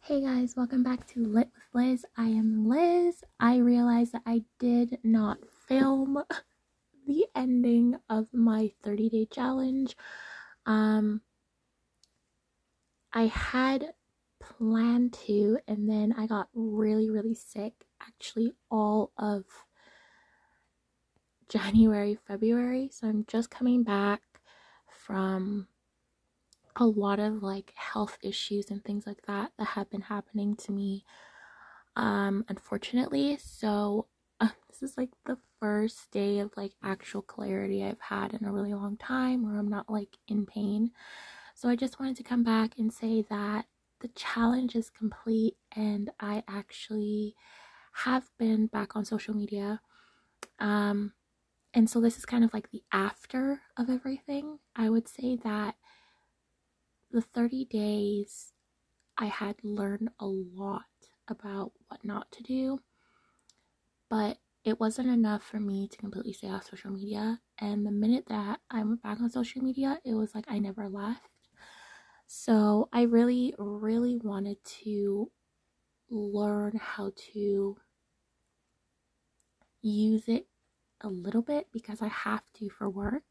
Hey guys, welcome back to Lit with Liz. I am Liz. I realized that I did not film the ending of my 30-day challenge. I had planned to, and then I got really sick actually all of January, February. So I'm just coming back from a lot of health issues and things like that have been happening to me unfortunately. So this is the first day of actual clarity I've had in a really long time where I'm not in pain. So I just wanted to come back and say that the challenge is complete and I actually have been back on social media. And so this is kind of the after of everything. I would say that the 30 days I had learned a lot about what not to do, but it wasn't enough for me to completely stay off social media. And the minute that I went back on social media, it was I never left. So I really wanted to learn how to use it a little bit because I have to for work.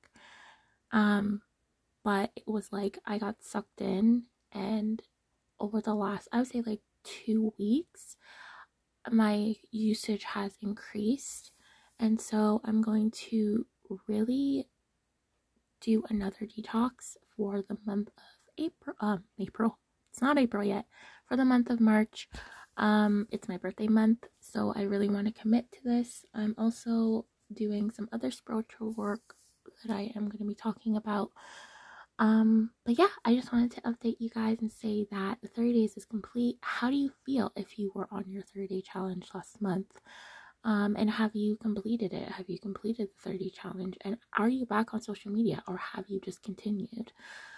But it was I got sucked in, and over the last, I would say 2 weeks, my usage has increased. And so I'm going to really do another detox for the month of April. It's not April yet. For the month of March. It's my birthday month, so I really want to commit to this. I'm also doing some other spiritual work that I am going to be talking about. But yeah, I just wanted to update you guys and say that the 30 days is complete. How do you feel if you were on your 30-day challenge last month? And have you completed it? Have you completed the 30 challenge? And are you back on social media, or have you just continued?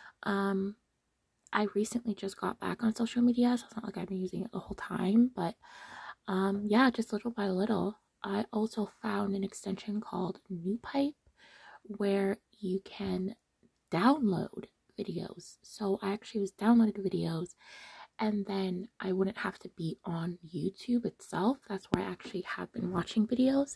I recently just got back on social media, so it's not like I've been using it the whole time, but yeah, just little by little. I also found an extension called NewPipe where you can download videos. So I actually was downloaded videos, and then I wouldn't have to be on YouTube itself. That's where I actually have been watching videos.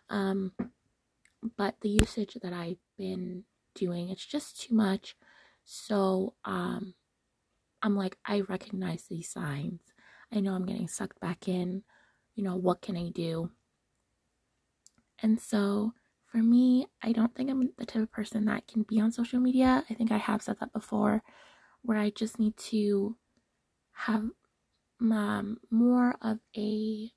But the usage that I've been doing, it's just too much. So I'm I recognize these signs. I know I'm getting sucked back in. What can I do? And so for me, I don't think I'm the type of person that can be on social media. I think I have said that before, where I just need to have more of a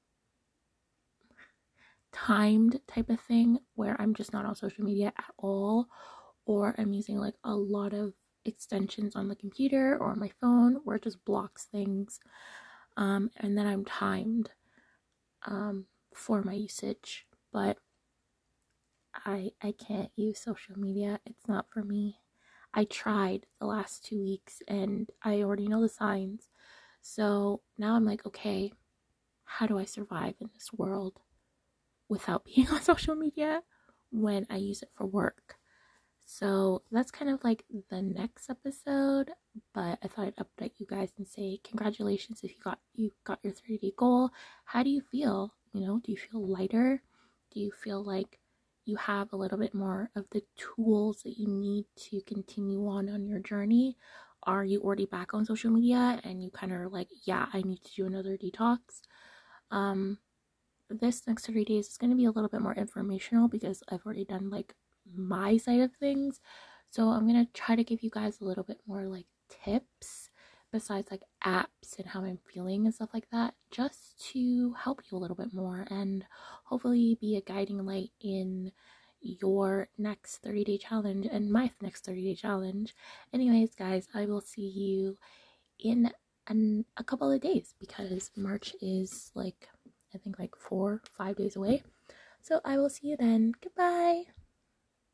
timed type of thing where I'm just not on social media at all, or I'm using a lot of extensions on the computer or on my phone where it just blocks things, and then I'm timed for my usage. But I can't use social media. It's not for me. I tried the last 2 weeks and I already know the signs. So now I'm okay, how do I survive in this world without being on social media when I use it for work? So that's kind of the next episode, but I thought I'd update you guys and say congratulations if you got your 30-day goal. How do you feel? Do you feel lighter? Do you feel like you have a little bit more of the tools that you need to continue on your journey? Are you already back on social media and you kind of yeah, I need to do another detox? This next 30 days is going to be a little bit more informational because I've already done my side of things. So I'm going to try to give you guys a little bit more tips besides apps and how I'm feeling and stuff like that, just to help you a little bit more and hopefully be a guiding light in your next 30-day challenge and my next 30-day challenge. Anyways, guys, I will see you in a couple of days because March is I think 4-5 days away. So I will see you then. Goodbye.